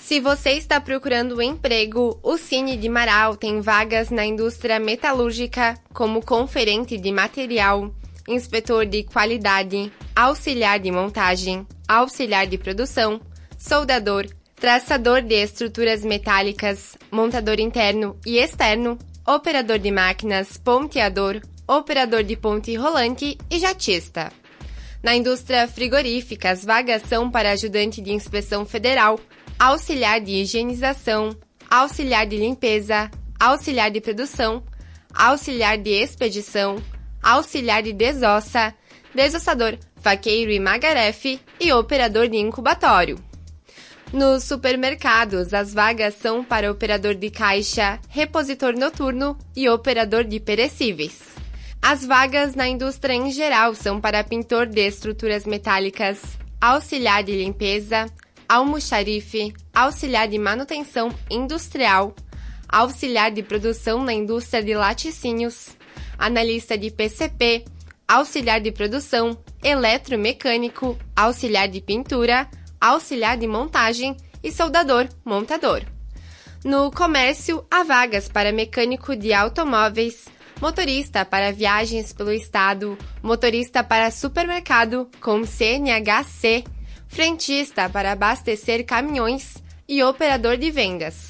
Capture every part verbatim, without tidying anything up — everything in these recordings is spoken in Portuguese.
Se você está procurando um emprego, o Cine de Marau tem vagas na indústria metalúrgica como conferente de material, inspetor de qualidade, auxiliar de montagem, auxiliar de produção, soldador, traçador de estruturas metálicas, montador interno e externo, operador de máquinas, ponteador, operador de ponte rolante e jatista. Na indústria frigorífica, as vagas são para ajudante de inspeção federal, auxiliar de higienização, auxiliar de limpeza, auxiliar de produção, auxiliar de expedição, auxiliar de desossa, desossador, faqueiro e magarefe e operador de incubatório. Nos supermercados, as vagas são para operador de caixa, repositor noturno e operador de perecíveis. As vagas na indústria em geral são para pintor de estruturas metálicas, auxiliar de limpeza, almoxarife, auxiliar de manutenção industrial, auxiliar de produção na indústria de laticínios, analista de P C P, auxiliar de produção, eletromecânico, auxiliar de pintura, auxiliar de montagem e soldador montador. No comércio, há vagas para mecânico de automóveis, motorista para viagens pelo estado, motorista para supermercado com C N H C, frentista para abastecer caminhões e operador de vendas.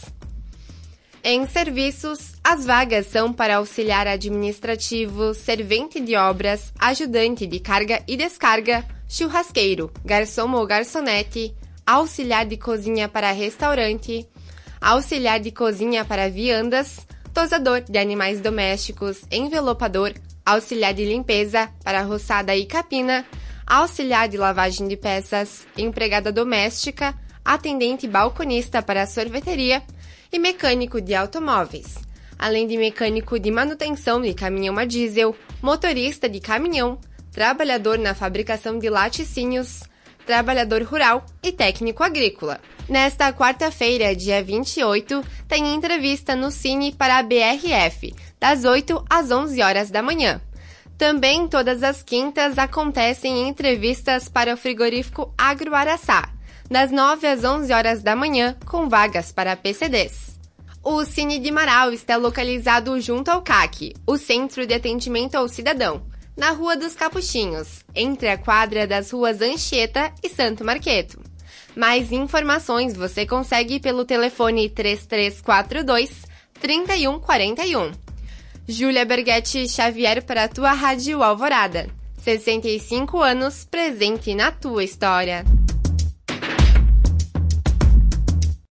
Em serviços, as vagas são para auxiliar administrativo, servente de obras, ajudante de carga e descarga, churrasqueiro, garçom ou garçonete, auxiliar de cozinha para restaurante, auxiliar de cozinha para viandas, tosador de animais domésticos, envelopador, auxiliar de limpeza para roçada e capina, auxiliar de lavagem de peças, empregada doméstica, atendente balconista para sorveteria e mecânico de automóveis, além de mecânico de manutenção de caminhão a diesel, motorista de caminhão, trabalhador na fabricação de laticínios, trabalhador rural e técnico agrícola. Nesta quarta-feira, dia vinte e oito, tem entrevista no Cine para a B R F, das oito às onze horas da manhã. Também todas as quintas acontecem entrevistas para o frigorífico Agro Araçá, das nove às onze horas da manhã, com vagas para P C Ds. O Cine de Marau está localizado junto ao C A C, o Centro de Atendimento ao Cidadão, na Rua dos Capuchinhos, entre a quadra das ruas Anchieta e Santo Marqueto. Mais informações você consegue pelo telefone três três quatro dois, três um quatro um. Júlia Berghetti Xavier para a tua Rádio Alvorada. sessenta e cinco anos presente na tua história.